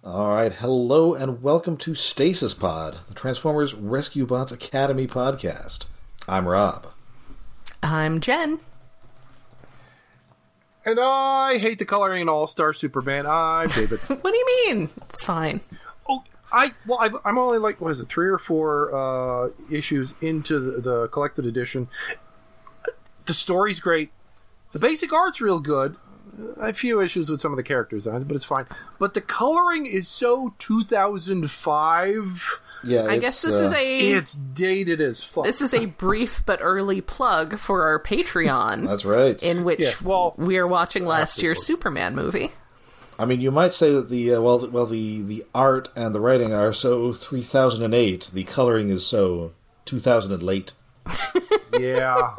All right, hello and welcome to Stasis Pod, the Transformers Rescue Bots Academy podcast. I'm Rob. I'm Jen. And I hate the coloring in All-Star Superman. I'm David. What do you mean? It's fine. Oh, I'm only like, 3 or 4 issues into the collected edition. The story's great. The basic art's real good. A few issues with some of the character designs, but it's fine. But the coloring is so 2005. Yeah, I guess it's dated as fuck. This is a brief but early plug for our Patreon. That's right. In which we are watching last year's Superman movie. I mean, you might say that the art and the writing are so 3008. The coloring is so 2000 and late. Yeah.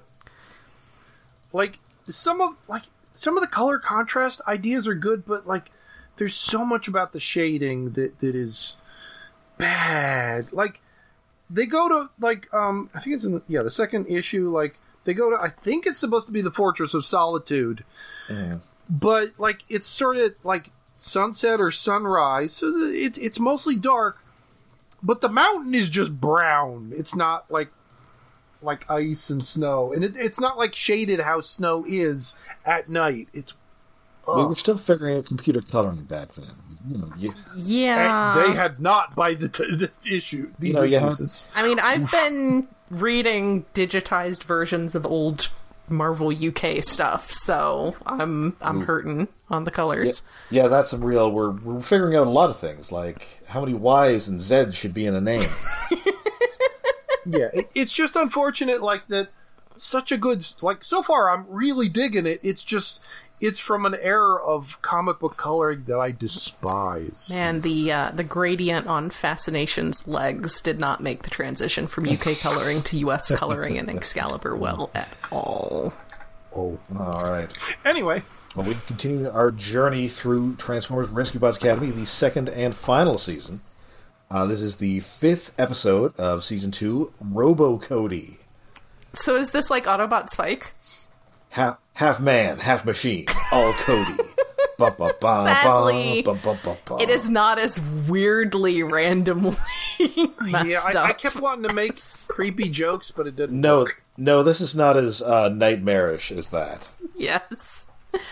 Some of the color contrast ideas are good, but there's so much about the shading that is bad. They go to I think it's in the second issue. They go to, I think it's supposed to be the Fortress of Solitude, but it's sort of like sunset or sunrise, so it's mostly dark, but the mountain is just brown. It's not like ice and snow, and it's not shaded how snow is at night. It's we were still figuring out computer coloring back then. Yeah, and they had not by this issue. These issues. I mean, I've been reading digitized versions of old Marvel UK stuff, so I'm hurting on the colors. Yeah, that's some real. We're figuring out a lot of things, like how many Y's and Z's should be in a name. Yeah, it's just unfortunate, that such a good, so far I'm really digging it. It's from an era of comic book coloring that I despise. Man, the gradient on Fascination's legs did not make the transition from UK coloring to US coloring in Excalibur well at all. Oh, all right. Anyway. Well, we continue our journey through Transformers Rescue Bots Academy, the second and final season. This is the 5th episode of Season 2, Robo Cody. So is this like Autobot Spike? Half man, half machine, all Cody. Sadly, it is not as weirdly randomly messed up. I kept wanting to make creepy jokes, but it didn't work. No, this is not as nightmarish as that. Yes.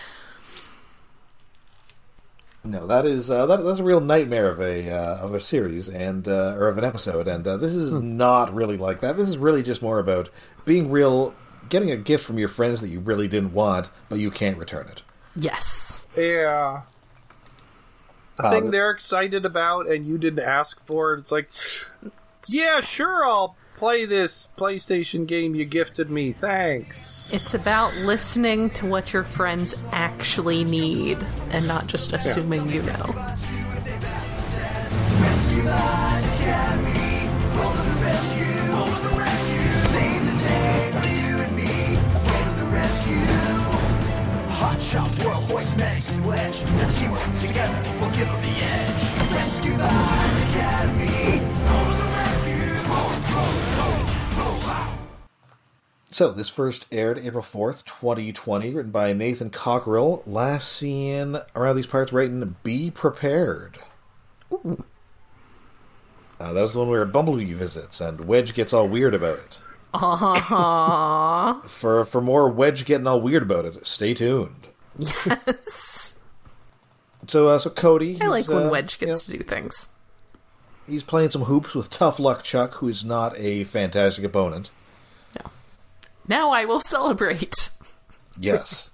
No, that's a real nightmare of a series and or of an episode, and this is not really like that. This is really just more about being real, getting a gift from your friends that you really didn't want, but you can't return it. Yes. Yeah. A thing they're excited about and you didn't ask for it. It's like, yeah, sure, I'll play this PlayStation game you gifted me. Thanks. It's about listening to what your friends actually need and not just assuming you know. Hot shot, world hoist, medics and wedge. The teamwork together will give them the edge. Rescue Bots Academy. Go to the rescue. So, this first aired April 4th, 2020, written by Nathan Cockrell. Last seen around these parts writing Be Prepared. Ooh. That was the one where Bumblebee visits, and Wedge gets all weird about it. Uh-huh. For more Wedge getting all weird about it, stay tuned. Yes. So Cody... I like when Wedge gets to do things. He's playing some hoops with Tough Luck Chuck, who is not a fantastic opponent. No. Now I will celebrate. Yes.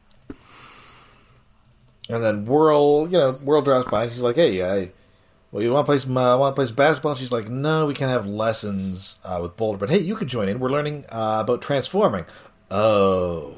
And then Whirl drops by, and she's like, hey, you want to play some basketball? She's like, no, we can't have lessons with Boulder, but hey, you could join in. We're learning about transforming. Oh.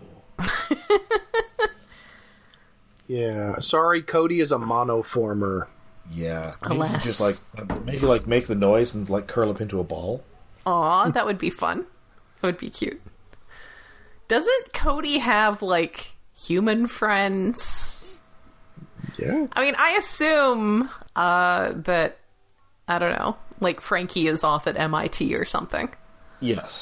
Yeah, sorry, Cody is a monoformer. Yeah. Alas. Just maybe make the noise and curl up into a ball. Aw, that would be fun. That would be cute. Doesn't Cody have human friends? Yeah. I mean, I assume that, I don't know, Frankie is off at MIT or something. Yes.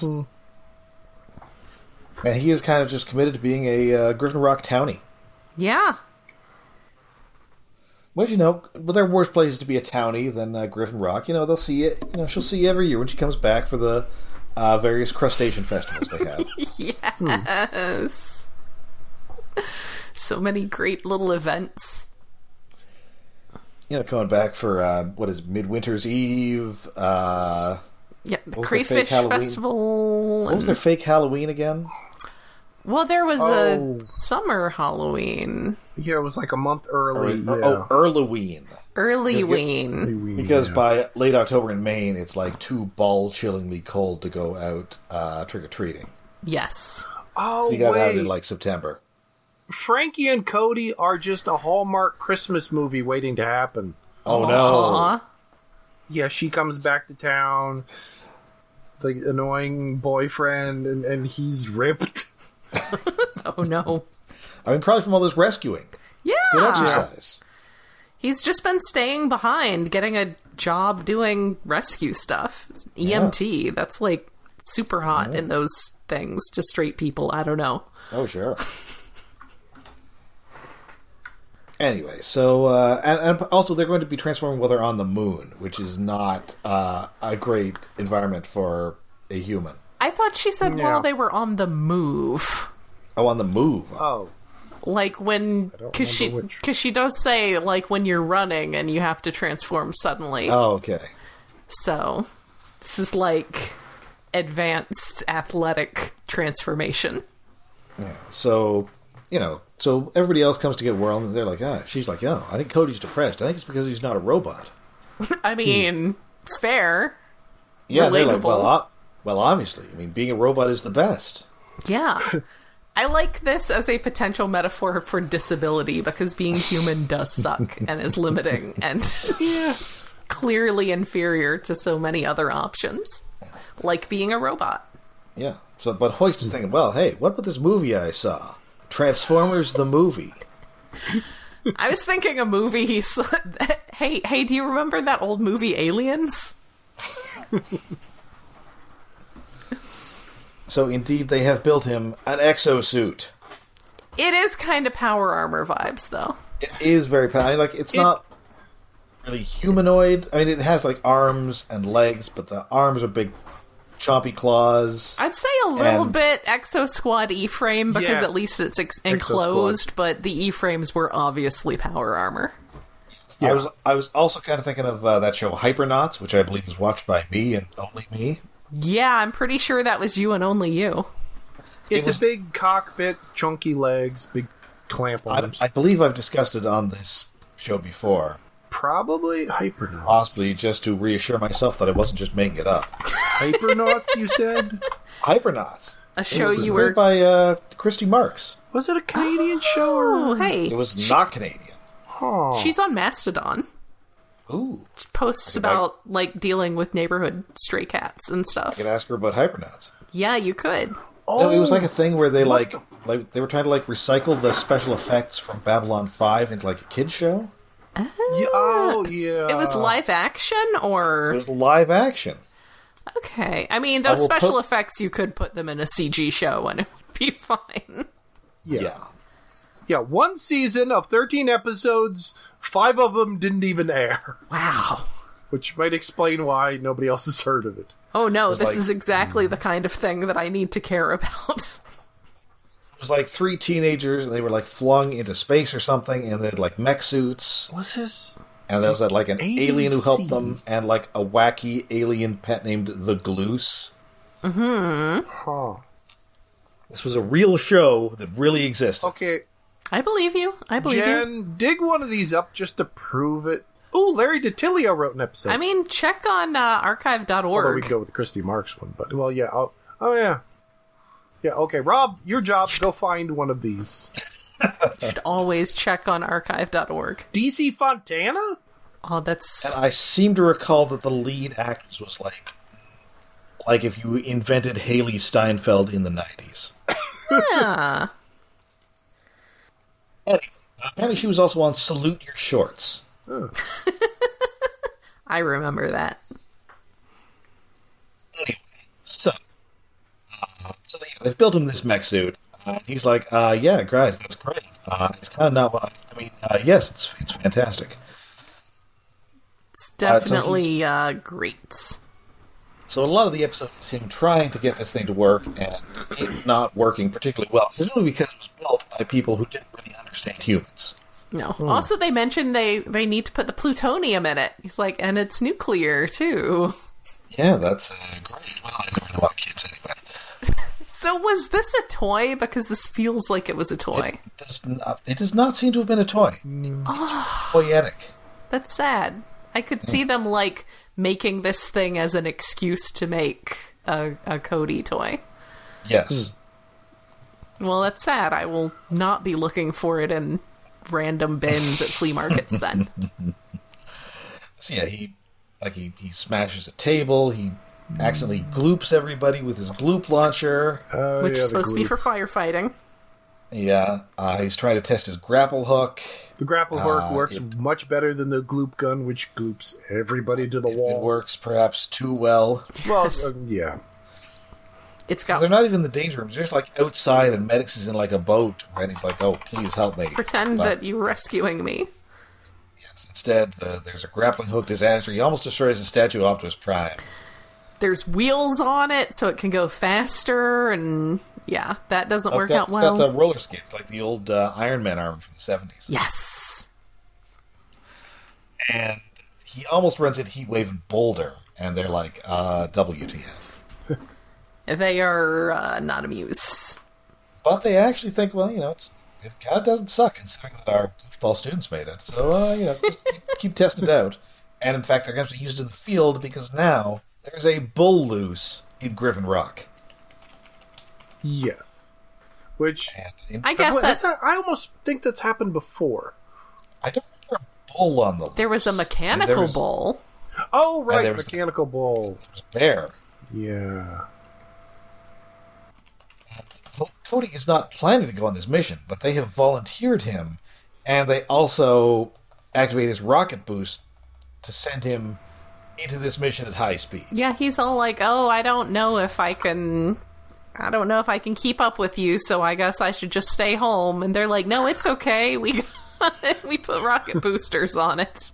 And he is kind of just committed to being a Griffin Rock townie. Yeah. Well, but there are worse places to be a townie than Griffin Rock. They'll see it. She'll see you every year when she comes back for the various crustacean festivals they have. Yes. So many great little events. Coming back for, Midwinter's Eve. The Crayfish Festival. What was their fake Halloween again? Well, there was a summer Halloween. Yeah, it was like a month early. Earlyween. Earlyween. Because by late October in Maine, it's like too ball-chillingly cold to go out trick-or-treating. Yes. Oh, so you gotta have it in like September. Frankie and Cody are just a Hallmark Christmas movie waiting to happen. Oh, no. Yeah, she comes back to town, the annoying boyfriend, and he's ripped. Oh, no. I mean, probably from all this rescuing. Yeah. It's good exercise. He's just been staying behind, getting a job doing rescue stuff. It's EMT. That's like super hot in those things to straight people. I don't know. Oh, sure. Anyway, so, and also they're going to be transforming while they're on the moon, which is not a great environment for a human. I thought she said while they were on the move. Oh, on the move. Oh. Like when, because she does say, like, when you're running and you have to transform suddenly. Oh, okay. So, this is like advanced athletic transformation. Yeah, so, so everybody else comes to get Whirl, and they're like, she's like, I think Cody's depressed. I think it's because he's not a robot. I mean, fair. Yeah, relatable. They're like, well, obviously. I mean, being a robot is the best. Yeah. I like this as a potential metaphor for disability, because being human does suck and is limiting and clearly inferior to so many other options, like being a robot. Yeah. So, but Hoist is thinking, well, hey, what about this movie I saw? Transformers the movie. I was thinking a movie he saw. Hey, do you remember that old movie Aliens? So, indeed, they have built him an exosuit. It is kind of power armor vibes, though. It is very it's not really humanoid. I mean, it has, like, arms and legs, but the arms are big, chompy claws. I'd say a little bit Exo Squad E-frame, because at least it's enclosed, but the E-frames were obviously power armor. Yeah. I was also kind of thinking of that show Hypernauts, which I believe was watched by me and only me. Yeah, I'm pretty sure that was you and only you. It's a big cockpit, chunky legs, big clamp arms. I believe I've discussed it on this show before. Probably Hypernauts. Possibly just to reassure myself that I wasn't just making it up. Hypernauts, you said? Hypernauts. A show you were... by Christy Marks. Was it a Canadian show? Oh, hey. It was not Canadian. Huh. She's on Mastodon. Ooh. She posts about, like, dealing with neighborhood stray cats and I stuff. could ask her about Hypernauts. Yeah, you could. No, it was like a thing where they they were trying to recycle the special effects from Babylon 5 into like a kids show. Yeah. It was live action, or... It was live action. Okay. I mean, those special effects, you could put them in a CG show and it would be fine. Yeah, one season of 13 episodes, 5 of them didn't even air. Wow. Which might explain why nobody else has heard of it. Oh no, this is exactly the kind of thing that I need to care about. It was like 3 teenagers, and they were flung into space or something, and they had mech suits. Was this? And there was an ABC. alien who helped them, and a wacky alien pet named the Gloose. Mm-hmm. Huh. This was a real show that really existed. Okay. I believe you. Jen, dig one of these up just to prove it. Ooh, Larry DiTilio wrote an episode. I mean, check on archive.org. Although we can go with the Christy Marks one, but yeah. Oh yeah. Yeah, okay. Rob, your job, go find one of these. You should always check on archive.org. DC Fontana? Oh, that's... And I seem to recall that the lead actress was like if you invented Haley Steinfeld in the 90s. Yeah. Anyway, apparently she was also on Salute Your Shorts. Oh. I remember that. Anyway, so they've built him this mech suit. He's like, yeah, guys, that's great. It's kind of not what I mean, yes, it's fantastic. definitely great. So a lot of the episode is him trying to get this thing to work and it not working particularly well. Presumably because it was built by people who didn't really understand humans. No. Also, they mentioned they need to put the plutonium in it. He's like, and it's nuclear, too. Yeah, that's great. Well, I don't really want kids anyway. So was this a toy? Because this feels like it was a toy. It does not seem to have been a toy. It's toyetic. That's sad. I could see them, like, making this thing as an excuse to make a Cody toy. Yes. Well, that's sad. I will not be looking for it in random bins at flea markets then. So yeah, he smashes a table, he accidentally gloops everybody with his gloop launcher. Which is supposed to be for firefighting. Yeah, he's trying to test his grapple hook. The grapple hook works much better than the gloop gun, which gloops everybody to the wall. It works perhaps too well. Well, yeah. It's got. They're not even in the danger room. They're just like outside, and Medics is in like a boat, and he's like, "Oh, please help me." Pretend that you're rescuing me. Yes. Instead, there's a grappling hook disaster. He almost destroys the statue of Optimus Prime. There's wheels on it, so it can go faster, and yeah, that doesn't work out well. It's got roller skates, like the old Iron Man armor from the 70s. Yes. And he almost runs into Heatwave and Boulder, and they're like, WTF. They are not amused. But they actually think, well, it kind of doesn't suck, considering that our goofball students made it. So, just keep testing it out. And in fact, they're going to have to use it in the field, because now there's a bull loose in Griffin Rock. Yes. Which I guess I almost think that's happened before. I don't remember a bull on the loose. There was a mechanical bull. Oh, right, mechanical bull. There was a bear. Yeah. And Cody is not planning to go on this mission, but they have volunteered him, and they also activate his rocket boost to send him into this mission at high speed. Yeah, he's all like, "Oh, I don't know if I can keep up with you, so I guess I should just stay home." And they're like, "No, it's okay. We put rocket boosters on it."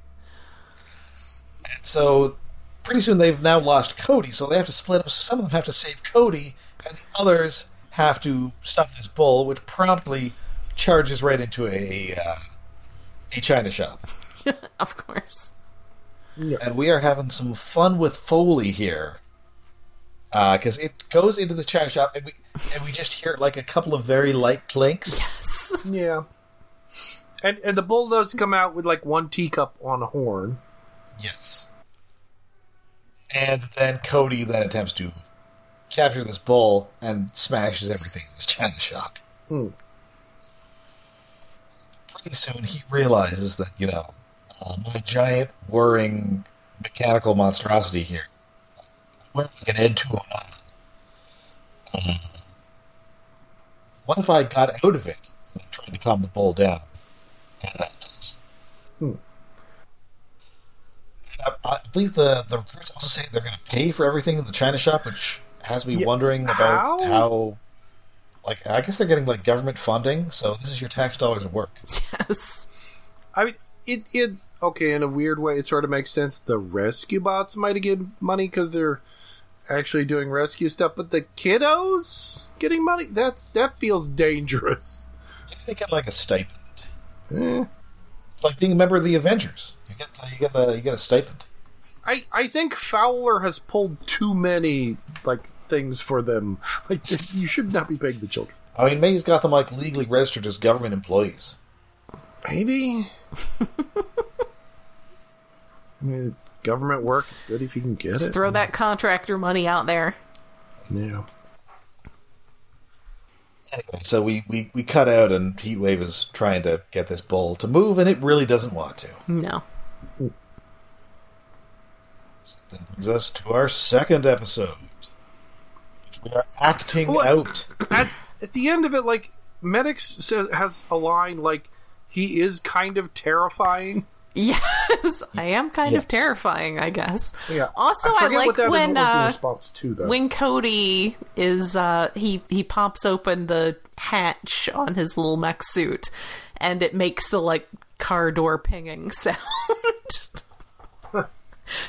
And so pretty soon they've now lost Cody, so they have to split up. So some of them have to save Cody, and the others have to stop this bull, which promptly charges right into a china shop. Of course. Yeah. And we are having some fun with Foley here. Because it goes into the china shop, and we just hear like a couple of very light clinks. Yes. Yeah. And the bull does come out with like one teacup on a horn. Yes. And then Cody then attempts to capture this bull and smashes everything in his china shop. Pretty soon he realizes that, my giant whirring mechanical monstrosity here, we're like an Ed 209. What if I got out of it and tried to calm the bull down? And that does. I believe the recruits also say they're going to pay for everything in the china shop, which has me wondering about how. Like, I guess they're getting like government funding, so this is your tax dollars at work. Yes. I mean, it okay, in a weird way, it sort of makes sense. The rescue bots might have given money because they're actually doing rescue stuff, but the kiddos getting money, that feels dangerous. Maybe they get like a stipend. It's like being a member of the Avengers. You get a stipend. I think Fowler has pulled too many like things for them. Like, you should not be paying the children. I mean, May's got them like legally registered as government employees. Maybe. I mean, government work, it's good if you can get Just it. throw that contractor money out there. Yeah. Anyway, so we cut out, and Heatwave is trying to get this bull to move, and it really doesn't want to. No. So that brings us to our second episode, which we are acting out. At the end of it, like, Medics has a line like, he is kind of terrifying. Yes, I am kind of terrifying, I guess. Yeah. Also, I like what that when was in response to, though. when Cody is he pops open the hatch on his little mech suit, and it makes the like car door pinging sound.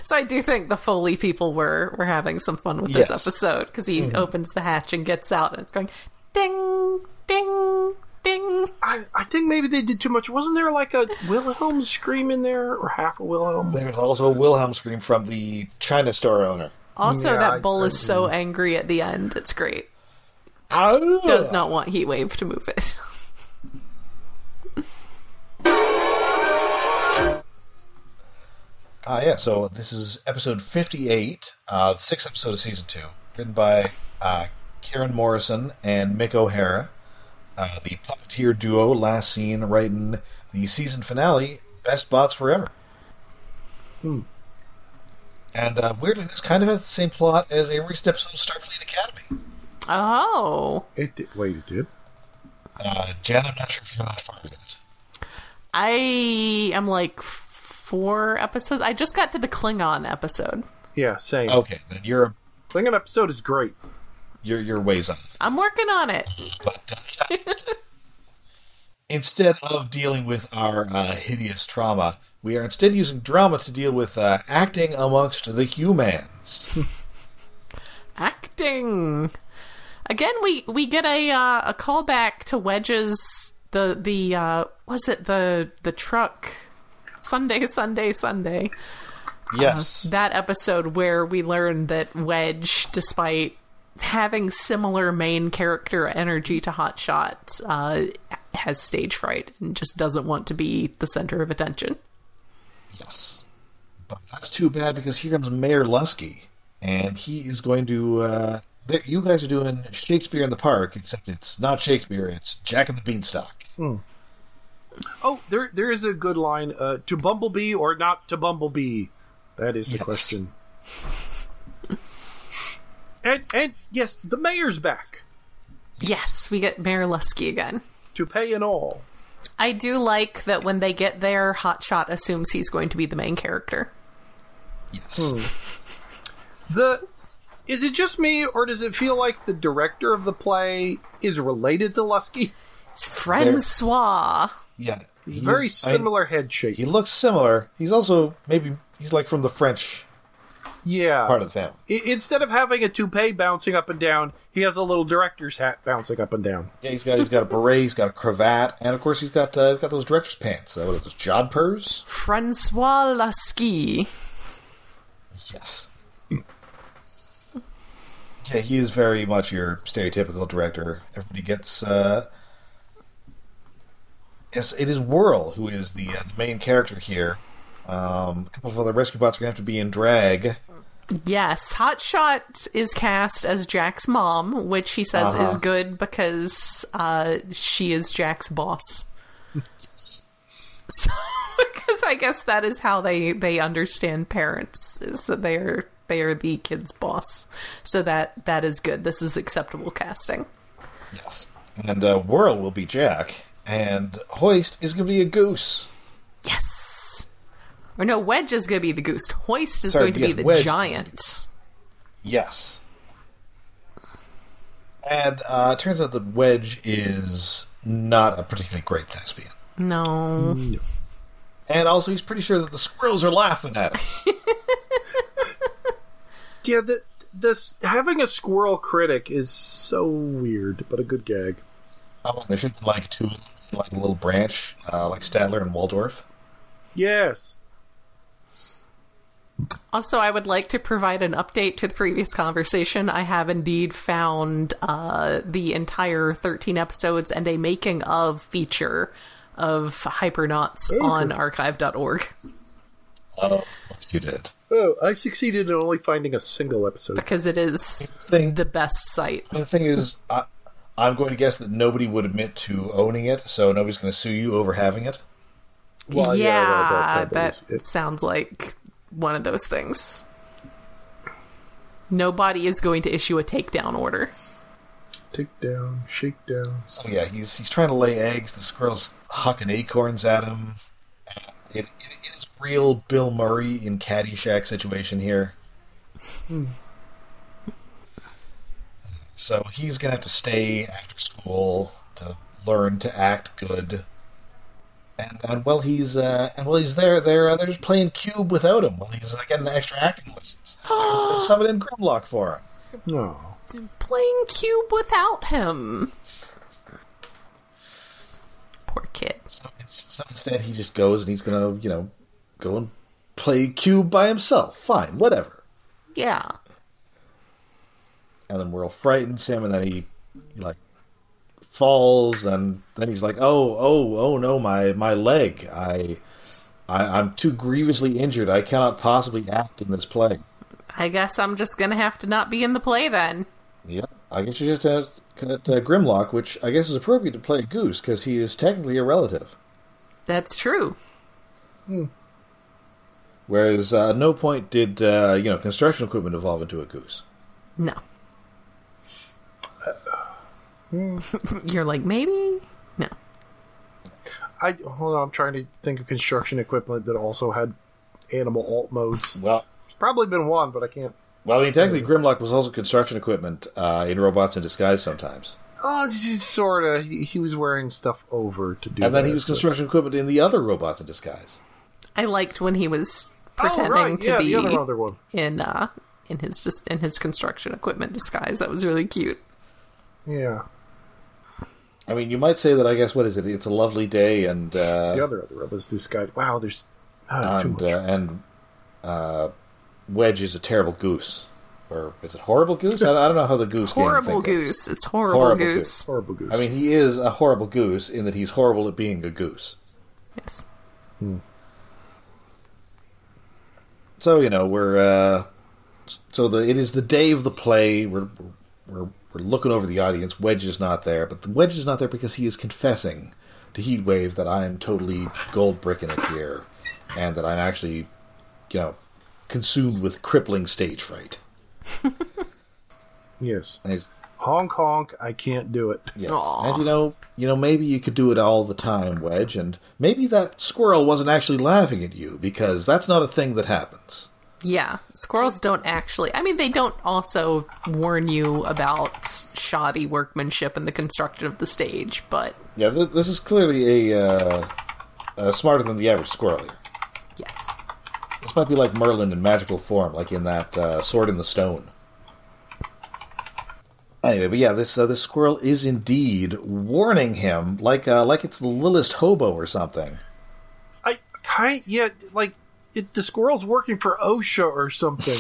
So I do think the Foley people were having some fun with this Yes. episode, because he opens the hatch and gets out, and it's going ding, ding, ding. I think maybe they did too much. Wasn't there like a Wilhelm scream in there, or half a Wilhelm? There's also a Wilhelm scream from the China store owner. Also, Yeah, that bull is so angry at the end. It's great. Does not want Heatwave to move it. So this is episode 58, the 6th episode of season 2, written by Kieran Morrison and Mick O'Hara. The puppeteer duo last seen writing the season finale, Best Bots Forever. And weirdly, this kind of has the same plot as a recent episode of Starfleet Academy. Oh. It did. Wait, it did? Jen, I'm not sure if you're that far with it. I am like 4 episodes. I just got to the Klingon episode. Yeah, same. Okay, then you're Klingon episode is great. you're ways off. I'm working on it. But instead of dealing with our hideous trauma, we are instead using drama to deal with acting amongst the humans. Acting. Again, we get a callback to Wedge's was it the truck Sunday. Yes. That episode where we learn that Wedge, despite having similar main character energy to Hotshot, has stage fright and just doesn't want to be the center of attention. Yes. But that's too bad, because here comes Mayor Lusky, and he is going to... you guys are doing Shakespeare in the Park, except it's not Shakespeare, it's Jack and the Beanstalk. Oh, there is a good line. To Bumblebee or not to Bumblebee? That is the question. And yes, the mayor's back. Yes, we get Mayor Lusky again. To pay and all. I do like that when they get there, Hotshot assumes he's going to be the main character. Yes. Is it just me, or does it feel like the director of the play is related to Lusky? It's Francois. Yeah. He's very similar head shape. He looks similar. He's also, he's like from the French part of the family. Instead of having a toupee bouncing up and down, he has a little director's hat bouncing up and down. Yeah, he's got a beret, he's got a cravat, and of course he's got those director's pants. What are those, jodhpurs? Francois Lusky. Yes. Yeah, he is very much your stereotypical director. Everybody gets... Yes, it is Whirl who is the main character here. A couple of other rescue bots are going to have to be in drag. Yes, Hotshot is cast as Jack's mom, which he says is good because she is Jack's boss. Yes. So, because I guess that is how they understand parents, is that they are the kid's boss. So that is good. This is acceptable casting. Yes. And Whirl will be Jack, and Hoist is going to be a goose. Yes. Or no, Wedge is going to be the goose. Hoist is going to be the Wedge giant. Yes. And it turns out that Wedge is not a particularly great thespian. No. And also, he's pretty sure that the squirrels are laughing at him. Yeah, having a squirrel critic is so weird, but a good gag. Oh, there should be like two of them, like a little branch, like Statler and Waldorf. Yes. Also, I would like to provide an update to the previous conversation. I have indeed found the entire 13 episodes and a making of feature of Hypernauts on archive.org. Oh, of course you did. Oh, I succeeded in only finding a single episode. Because it is the best site. The thing is, I'm going to guess that nobody would admit to owning it, so nobody's going to sue you over having it. Well, that sounds like one of those things. Nobody is going to issue a takedown order. Take down, shake down. So yeah, he's trying to lay eggs. The squirrel's hucking acorns at him. It is real Bill Murray in Caddyshack situation here. So he's going to have to stay after school to learn to act good. And while he's there, they're just playing Cube without him. While he's getting extra acting lessons. They're summoning Grimlock for him. No. Playing Cube without him. Poor kid. So instead, he just goes and he's gonna, go and play Cube by himself. Fine, whatever. Yeah. And then Whirl frightens him, and then he falls, and then he's like, "Oh no, my leg! I'm too grievously injured. I cannot possibly act in this play." I guess I'm just gonna have to not be in the play then. Yep, I guess you just have to cut Grimlock, which I guess is appropriate to play Goose because he is technically a relative. That's true. Whereas at no point did construction equipment evolve into a goose. No. You're like, maybe? No. Hold on, I'm trying to think of construction equipment that also had animal alt modes. Well, There's probably been one, but I can't. Well, I mean, technically, Grimlock was also construction equipment in Robots in Disguise sometimes. Oh, sort of. He was wearing stuff over to do And then that, he was construction equipment in the other Robots in Disguise. I liked when he was pretending right. to be the other one. in his construction equipment disguise. That was really cute. Yeah. I mean, you might say that, I guess, what is it? It's a lovely day, and... the other robots disguise. Wow, there's too much. And Wedge is a terrible goose. Or is it horrible goose? I don't know how the goose Horrible game goose. goes. It's horrible goose. Horrible goose. I mean, he is a horrible goose in that he's horrible at being a goose. Yes. So, we're... it is the day of the play. We're looking over the audience. Wedge is not there, but the Wedge is not there because he is confessing to Heatwave that I am totally gold bricking it here, and that I'm actually, consumed with crippling stage fright. Yes. And he's, Honk honk, I can't do it. yes. Aw. And maybe you could do it all the time, Wedge, and maybe that squirrel wasn't actually laughing at you, because that's not a thing that happens. Yeah, squirrels don't actually... I mean, they don't also warn you about shoddy workmanship in the construction of the stage, but... Yeah, this is clearly a smarter than the average squirrel here. Yes. This might be like Merlin in magical form, like in that Sword in the Stone. Anyway, but yeah, this squirrel is indeed warning him, like it's the littlest hobo or something. The squirrel's working for OSHA or something.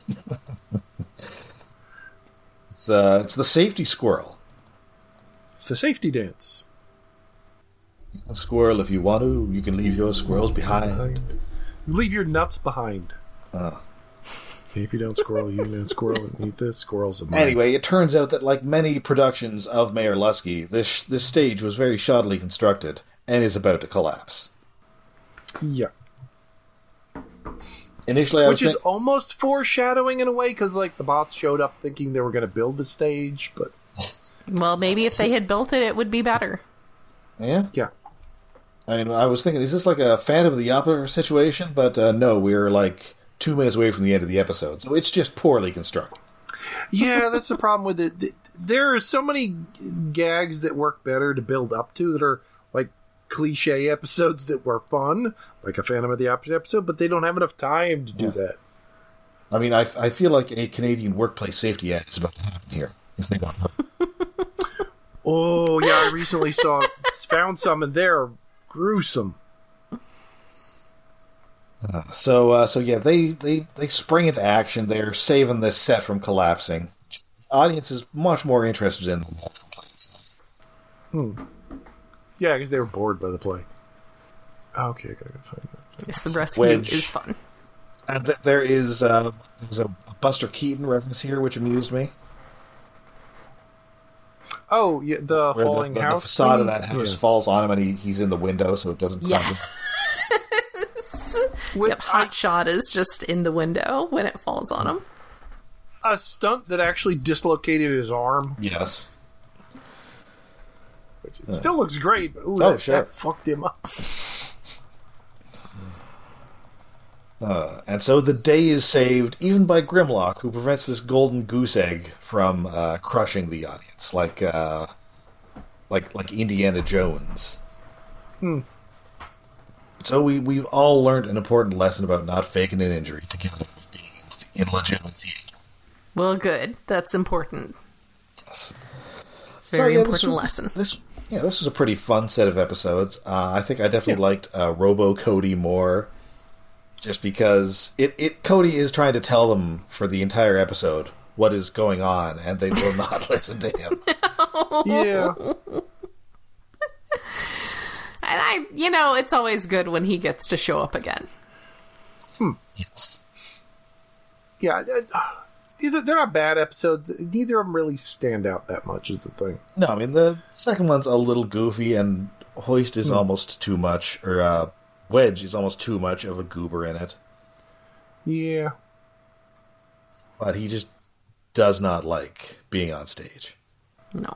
It's the safety squirrel. It's the safety dance. Squirrel, if you want to, you can leave your squirrels behind. Leave your nuts behind. If you don't squirrel, you don't squirrel and eat the squirrels of mine. Anyway, it turns out that, like many productions of Mayor Lusky, this stage was very shoddily constructed and is about to collapse. Yeah. Initially, Which is almost foreshadowing in a way, because the bots showed up thinking they were going to build the stage, but... Well, maybe if they had built it, it would be better. Yeah? Yeah. I mean, I was thinking, is this like a Phantom of the Opera situation? But no, we're 2 minutes away from the end of the episode, so it's just poorly constructed. Yeah, that's the problem with it. There are so many gags that work better to build up to that are cliche episodes that were fun, like a Phantom of the Opera episode, but they don't have enough time to do that. I mean, I feel like a Canadian workplace safety act is about to happen here. If they don't. Oh, yeah, I recently found some, and they're gruesome. So yeah, they spring into action. They're saving this set from collapsing. The audience is much more interested in the play itself. Yeah, because they were bored by the play. Okay, I gotta go find that. Yes, the rescue Wedge. is fun. And there's a Buster Keaton reference here, which amused me. Oh, yeah, the Where falling the house. facade of thing? that house Yeah. falls on him, and he's in the window, so it doesn't crumble. Yep, Hot Shot is just in the window when it falls on him. A stunt that actually dislocated his arm. Yes. Which it still looks great, but Sure. that fucked him up. And so the day is saved, even by Grimlock, who prevents this golden goose egg from crushing the audience, like Indiana Jones. So we've all learned an important lesson about not faking an injury to get being in legitimate theater. Well, good. That's important. Yes. It's a very important lesson. This was a pretty fun set of episodes. I think I definitely liked Robo Cody more, just because Cody is trying to tell them for the entire episode what is going on, and they will not listen to him. Yeah. And it's always good when he gets to show up again. Yes. Yeah, they're not bad episodes. Neither of them really stand out that much, is the thing. No, I mean, the second one's a little goofy, and Hoist is almost too much, or Wedge is almost too much of a goober in it. Yeah. But he just does not like being on stage. No.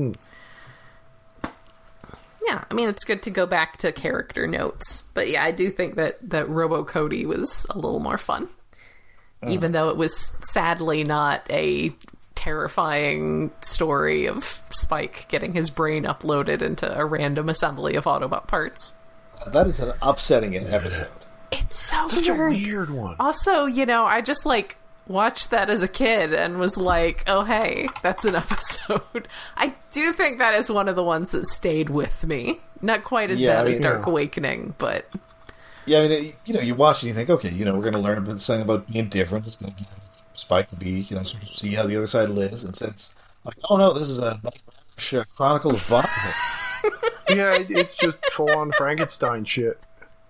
Yeah, I mean, it's good to go back to character notes. But yeah, I do think that Robo Cody was a little more fun. Even though it was sadly not a terrifying story of Spike getting his brain uploaded into a random assembly of Autobot parts. That is an upsetting episode. It's so Such weird. a weird one. Also, I just watched that as a kid and was like, oh hey, that's an episode. I do think that is one of the ones that stayed with me. Not quite as bad as Dark Awakening, but... Yeah, I mean, you watch it and you think, okay, we're going to learn something about being different. It's going to give Spike to be, sort of see how the other side lives. Instead, it's like, oh no, this is a nightmarish chronicle of vodka. Yeah, it's just full-on Frankenstein shit.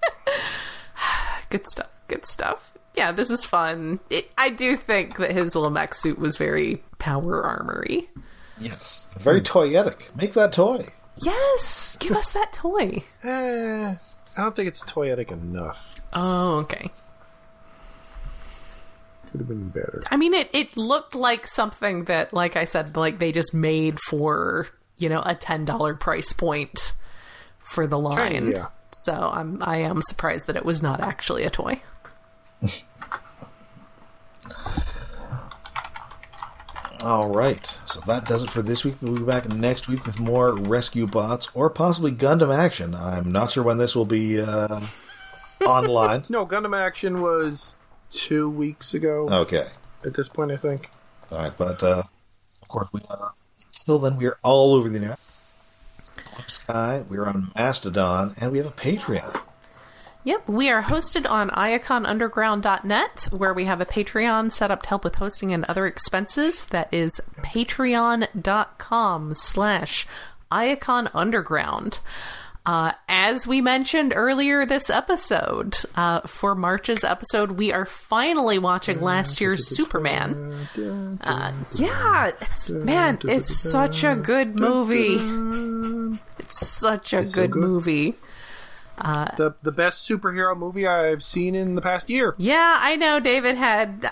Good stuff. Yeah, this is fun. I do think that his little mech suit was very power armory. Yes, very toyetic. Make that toy. Yes, give us that toy. I don't think it's toyetic enough. Oh, okay. Could have been better. I mean, it looked like something that, like I said, they just made for, a $10 price point for the line. Yeah. So I am surprised that it was not actually a toy. All right, so that does it for this week. We'll be back next week with more Rescue Bots or possibly Gundam action. I'm not sure when this will be online. No, Gundam Action was 2 weeks ago. Okay. At this point, I think. All right, but of course, until then, we are all over the internet. Sky, we're on Mastodon, and we have a Patreon. Yep, we are hosted on iaconunderground.net, where we have a Patreon set up to help with hosting and other expenses. That is patreon.com/iaconunderground. As we mentioned earlier this episode, for March's episode, we are finally watching last year's Superman. It's such a good movie. It's such a good movie. The best superhero movie I've seen in the past year. Yeah, I know David had...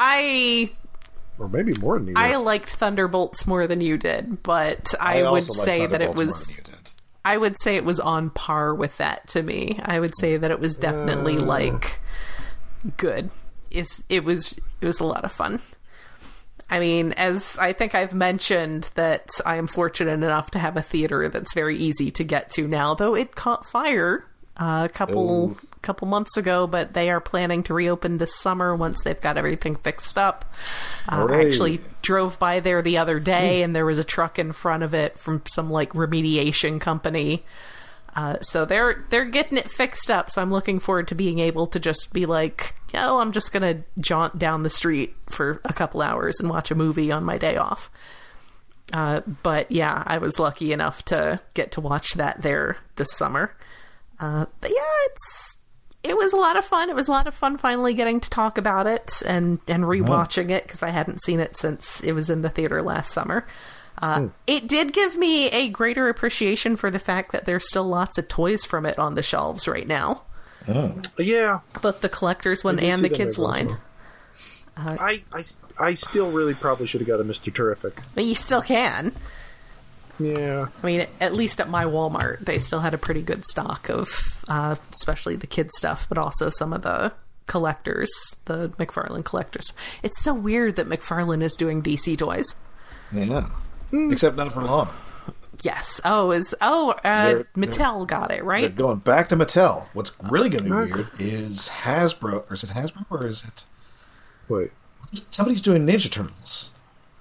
Or maybe more than you. I liked Thunderbolts more than you did, but I would say that it was... I would say it was on par with that to me. I would say that it was definitely good. It was a lot of fun. I mean, as I think I've mentioned, that I am fortunate enough to have a theater that's very easy to get to now, though it caught fire a couple months ago, but they are planning to reopen this summer once they've got everything fixed up. I actually drove by there the other day, and there was a truck in front of it from some remediation company. So they're getting it fixed up, so I'm looking forward to being able to just be like, I'm just going to jaunt down the street for a couple hours and watch a movie on my day off. But yeah, I was lucky enough to get to watch that there this summer. But yeah, it was a lot of fun. It was a lot of fun finally getting to talk about it and rewatching it, because I hadn't seen it since it was in the theater last summer. It did give me a greater appreciation for the fact that there's still lots of toys from it on the shelves right now. Yeah. Both the collector's one and the kids line. I still really probably should have got a Mr. Terrific. But you still can. Yeah. I mean, at least at my Walmart, they still had a pretty good stock of, especially the kids stuff, but also some of the collectors, the McFarlane collectors. It's so weird that McFarlane is doing DC toys. Yeah. Except not for long. Yes. Mattel got it, They're right? going back to Mattel. What's really going to be weird is Hasbro, or is it Hasbro, or is it... Wait. Somebody's doing Ninja Turtles.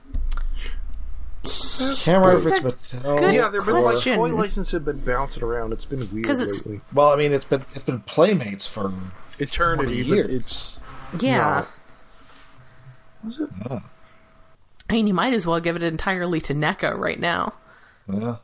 Can't remember if it's Mattel. good Yeah, there have been like question. toy licenses have been bouncing around. It's been weird 'Cause it's- lately. Well, I mean, it's been Playmates for Eternity, 40 but years. it's Yeah. was it? I mean, you might as well give it entirely to NECA right now. Yeah.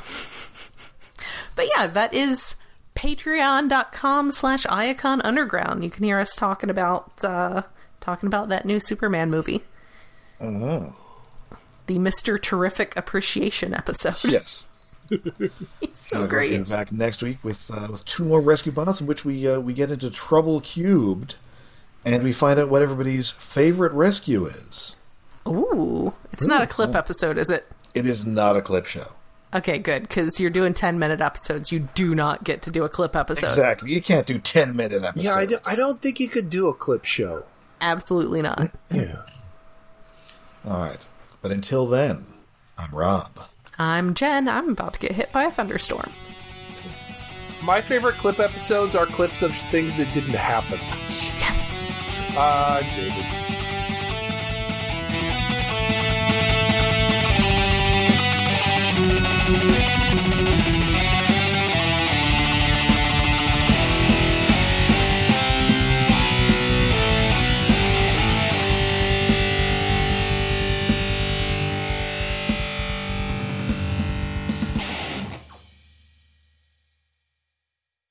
But yeah, that is patreon.com/Iacon Underground. You can hear us talking about that new Superman movie. Oh. The Mr. Terrific Appreciation episode. Yes. He's so We'll be great. back next week with 2 more rescue bots in which we get into Trouble Cubed, and we find out what everybody's favorite rescue is. Ooh. It's not a clip episode, is it? It is not a clip show. Okay, good, because you're doing 10-minute episodes. You do not get to do a clip episode. Exactly. You can't do 10-minute episodes. Yeah, I don't think you could do a clip show. Absolutely not. Yeah. All right. But until then, I'm Rob. I'm Jen. I'm about to get hit by a thunderstorm. My favorite clip episodes are clips of things that didn't happen. Yes! David.